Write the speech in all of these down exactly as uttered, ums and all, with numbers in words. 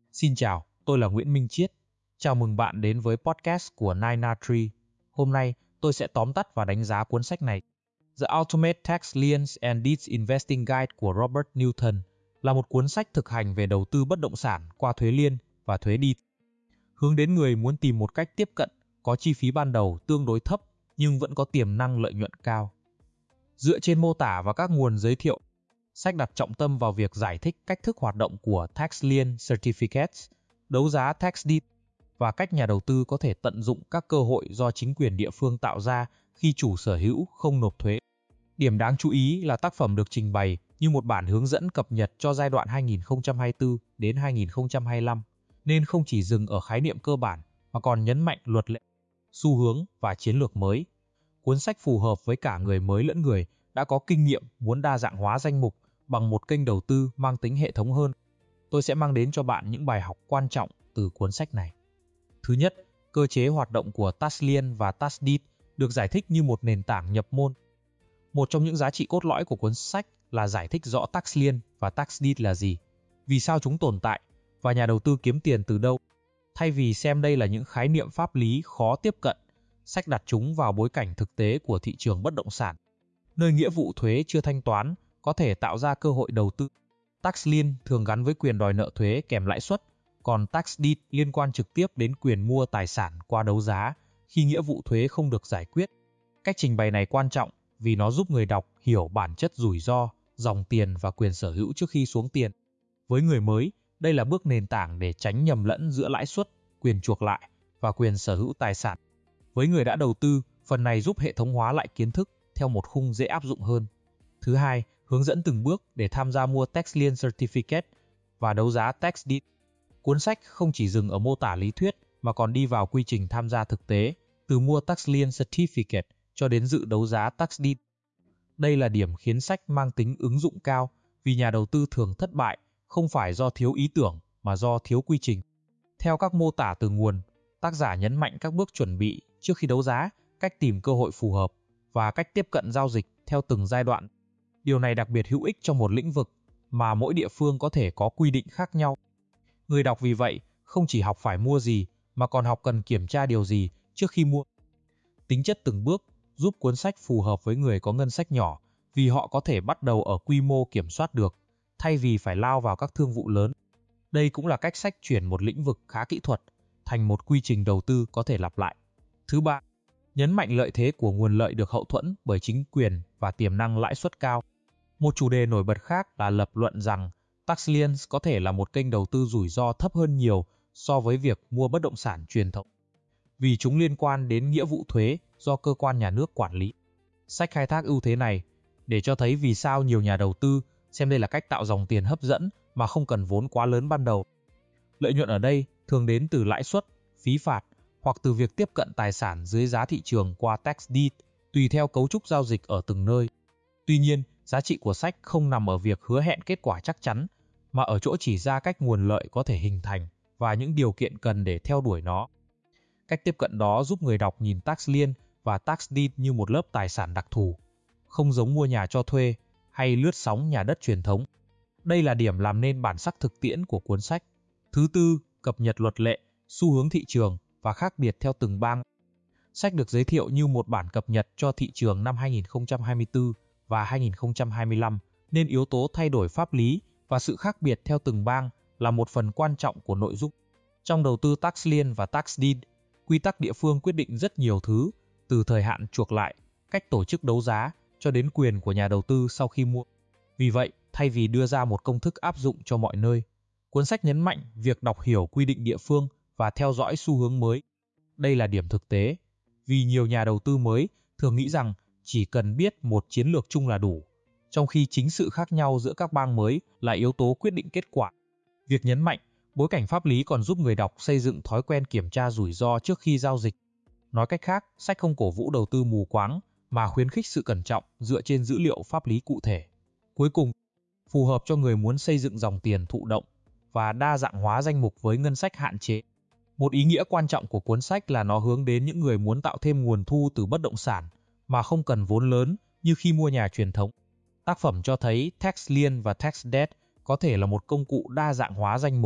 Xin chào, tôi là Nguyễn Minh Chiết. Chào mừng bạn đến với podcast của Nine R Tree. Hôm nay, tôi sẽ tóm tắt và đánh giá cuốn sách này. The Ultimate Tax Liens and Deeds Investing Guide của Robert Newton là một cuốn sách thực hành về đầu tư bất động sản qua thuế liên và thuế deed, hướng đến người muốn tìm một cách tiếp cận có chi phí ban đầu tương đối thấp nhưng vẫn có tiềm năng lợi nhuận cao. Dựa trên mô tả và các nguồn giới thiệu, sách đặt trọng tâm vào việc giải thích cách thức hoạt động của Tax Lien Certificates, đấu giá Tax Deed và cách nhà đầu tư có thể tận dụng các cơ hội do chính quyền địa phương tạo ra khi chủ sở hữu không nộp thuế. Điểm đáng chú ý là tác phẩm được trình bày như một bản hướng dẫn cập nhật cho giai đoạn hai nghìn không trăm hai mươi tư đến hai nghìn không trăm hai mươi lăm, nên không chỉ dừng ở khái niệm cơ bản mà còn nhấn mạnh luật lệ, xu hướng và chiến lược mới. Cuốn sách phù hợp với cả người mới lẫn người đã có kinh nghiệm muốn đa dạng hóa danh mục bằng một kênh đầu tư mang tính hệ thống hơn. Tôi sẽ mang đến cho bạn những bài học quan trọng từ cuốn sách này. Thứ nhất, cơ chế hoạt động của Tax Lien và Tax Deed được giải thích như một nền tảng nhập môn. Một trong những giá trị cốt lõi của cuốn sách là giải thích rõ Tax Lien và Tax Deed là gì, vì sao chúng tồn tại và nhà đầu tư kiếm tiền từ đâu. Thay vì xem đây là những khái niệm pháp lý khó tiếp cận, sách đặt chúng vào bối cảnh thực tế của thị trường bất động sản, nơi nghĩa vụ thuế chưa thanh toán có thể tạo ra cơ hội đầu tư. Tax Lien thường gắn với quyền đòi nợ thuế kèm lãi suất, còn Tax Deed liên quan trực tiếp đến quyền mua tài sản qua đấu giá khi nghĩa vụ thuế không được giải quyết. Cách trình bày này quan trọng vì nó giúp người đọc hiểu bản chất rủi ro, dòng tiền và quyền sở hữu trước khi xuống tiền. Với người mới, đây là bước nền tảng để tránh nhầm lẫn giữa lãi suất, quyền chuộc lại và quyền sở hữu tài sản. Với người đã đầu tư, phần này giúp hệ thống hóa lại kiến thức theo một khung dễ áp dụng hơn. Thứ hai, hướng dẫn từng bước để tham gia mua Tax Lien Certificate và đấu giá Tax Deed. Cuốn sách không chỉ dừng ở mô tả lý thuyết mà còn đi vào quy trình tham gia thực tế, từ mua Tax Lien Certificate cho đến dự đấu giá Tax Deed. Đây là điểm khiến sách mang tính ứng dụng cao vì nhà đầu tư thường thất bại không phải do thiếu ý tưởng mà do thiếu quy trình. Theo các mô tả từ nguồn, tác giả nhấn mạnh các bước chuẩn bị trước khi đấu giá, cách tìm cơ hội phù hợp và cách tiếp cận giao dịch theo từng giai đoạn. Điều này đặc biệt hữu ích trong một lĩnh vực mà mỗi địa phương có thể có quy định khác nhau. Người đọc vì vậy không chỉ học phải mua gì mà còn học cần kiểm tra điều gì trước khi mua. Tính chất từng bước giúp cuốn sách phù hợp với người có ngân sách nhỏ vì họ có thể bắt đầu ở quy mô kiểm soát được thay vì phải lao vào các thương vụ lớn. Đây cũng là cách sách chuyển một lĩnh vực khá kỹ thuật thành một quy trình đầu tư có thể lặp lại. Thứ ba, nhấn mạnh lợi thế của nguồn lợi được hậu thuẫn bởi chính quyền và tiềm năng lãi suất cao. Một chủ đề nổi bật khác là lập luận rằng Tax Liens có thể là một kênh đầu tư rủi ro thấp hơn nhiều so với việc mua bất động sản truyền thống, vì chúng liên quan đến nghĩa vụ thuế do cơ quan nhà nước quản lý. Sách khai thác ưu thế này để cho thấy vì sao nhiều nhà đầu tư xem đây là cách tạo dòng tiền hấp dẫn mà không cần vốn quá lớn ban đầu. Lợi nhuận ở đây thường đến từ lãi suất, phí phạt hoặc từ việc tiếp cận tài sản dưới giá thị trường qua Tax Deed, tùy theo cấu trúc giao dịch ở từng nơi. Tuy nhiên, giá trị của sách không nằm ở việc hứa hẹn kết quả chắc chắn, mà ở chỗ chỉ ra cách nguồn lợi có thể hình thành và những điều kiện cần để theo đuổi nó. Cách tiếp cận đó giúp người đọc nhìn Tax Lien và Tax Deed như một lớp tài sản đặc thù, không giống mua nhà cho thuê hay lướt sóng nhà đất truyền thống. Đây là điểm làm nên bản sắc thực tiễn của cuốn sách. Thứ tư, cập nhật luật lệ, xu hướng thị trường và khác biệt theo từng bang. Sách được giới thiệu như một bản cập nhật cho thị trường năm hai nghìn không trăm hai mươi tư và hai nghìn không trăm hai mươi lăm, nên yếu tố thay đổi pháp lý và sự khác biệt theo từng bang là một phần quan trọng của nội dung. Trong đầu tư Tax Lien và Tax Deed, quy tắc địa phương quyết định rất nhiều thứ, từ thời hạn chuộc lại, cách tổ chức đấu giá cho đến quyền của nhà đầu tư sau khi mua. Vì vậy, thay vì đưa ra một công thức áp dụng cho mọi nơi, cuốn sách nhấn mạnh việc đọc hiểu quy định địa phương và theo dõi xu hướng mới. Đây là điểm thực tế, vì nhiều nhà đầu tư mới thường nghĩ rằng chỉ cần biết một chiến lược chung là đủ, trong khi chính sự khác nhau giữa các bang mới là yếu tố quyết định kết quả. Việc nhấn mạnh bối cảnh pháp lý còn giúp người đọc xây dựng thói quen kiểm tra rủi ro trước khi giao dịch. Nói cách khác, sách không cổ vũ đầu tư mù quáng mà khuyến khích sự cẩn trọng dựa trên dữ liệu pháp lý cụ thể. Cuối cùng, phù hợp cho người muốn xây dựng dòng tiền thụ động và đa dạng hóa danh mục với ngân sách hạn chế. Một ý nghĩa quan trọng của cuốn sách là nó hướng đến những người muốn tạo thêm nguồn thu từ bất động sản mà không cần vốn lớn như khi mua nhà truyền thống. Tác phẩm cho thấy Tax Lien và Tax Deed có thể là một công cụ đa dạng hóa danh mục,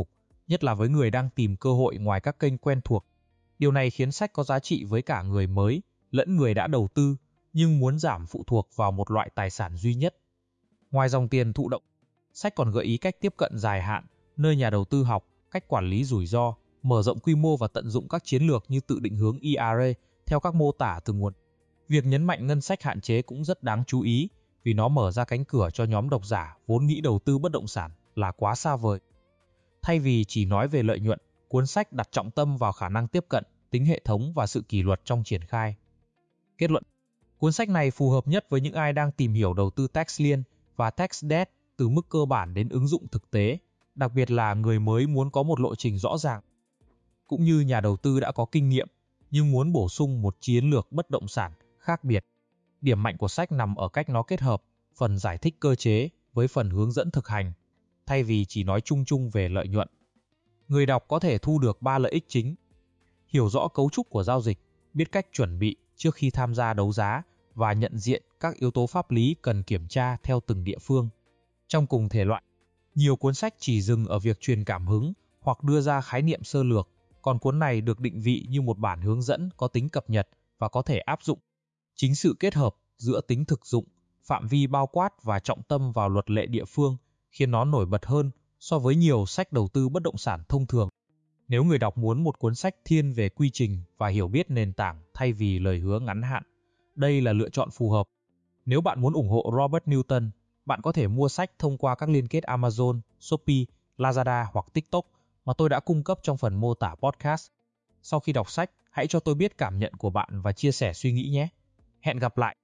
nhất là với người đang tìm cơ hội ngoài các kênh quen thuộc. Điều này khiến sách có giá trị với cả người mới lẫn người đã đầu tư, nhưng muốn giảm phụ thuộc vào một loại tài sản duy nhất. Ngoài dòng tiền thụ động, sách còn gợi ý cách tiếp cận dài hạn, nơi nhà đầu tư học, cách quản lý rủi ro, mở rộng quy mô và tận dụng các chiến lược như tự định hướng E R A theo các mô tả từ nguồn. Việc nhấn mạnh ngân sách hạn chế cũng rất đáng chú ý, vì nó mở ra cánh cửa cho nhóm độc giả vốn nghĩ đầu tư bất động sản là quá xa vời. Thay vì chỉ nói về lợi nhuận, cuốn sách đặt trọng tâm vào khả năng tiếp cận, tính hệ thống và sự kỷ luật trong triển khai. Kết luận: cuốn sách này phù hợp nhất với những ai đang tìm hiểu đầu tư tax lien và tax debt từ mức cơ bản đến ứng dụng thực tế, đặc biệt là người mới muốn có một lộ trình rõ ràng, cũng như nhà đầu tư đã có kinh nghiệm nhưng muốn bổ sung một chiến lược bất động sản khác biệt. Điểm mạnh của sách nằm ở cách nó kết hợp phần giải thích cơ chế với phần hướng dẫn thực hành, thay vì chỉ nói chung chung về lợi nhuận. Người đọc có thể thu được ba lợi ích chính: hiểu rõ cấu trúc của giao dịch, biết cách chuẩn bị trước khi tham gia đấu giá và nhận diện các yếu tố pháp lý cần kiểm tra theo từng địa phương. Trong cùng thể loại, nhiều cuốn sách chỉ dừng ở việc truyền cảm hứng hoặc đưa ra khái niệm sơ lược, còn cuốn này được định vị như một bản hướng dẫn có tính cập nhật và có thể áp dụng. Chính sự kết hợp giữa tính thực dụng, phạm vi bao quát và trọng tâm vào luật lệ địa phương khiến nó nổi bật hơn so với nhiều sách đầu tư bất động sản thông thường. Nếu người đọc muốn một cuốn sách thiên về quy trình và hiểu biết nền tảng thay vì lời hứa ngắn hạn, đây là lựa chọn phù hợp. Nếu bạn muốn ủng hộ Robert Newton, bạn có thể mua sách thông qua các liên kết Amazon, Shopee, Lazada hoặc TikTok mà tôi đã cung cấp trong phần mô tả podcast. Sau khi đọc sách, hãy cho tôi biết cảm nhận của bạn và chia sẻ suy nghĩ nhé. Hẹn gặp lại!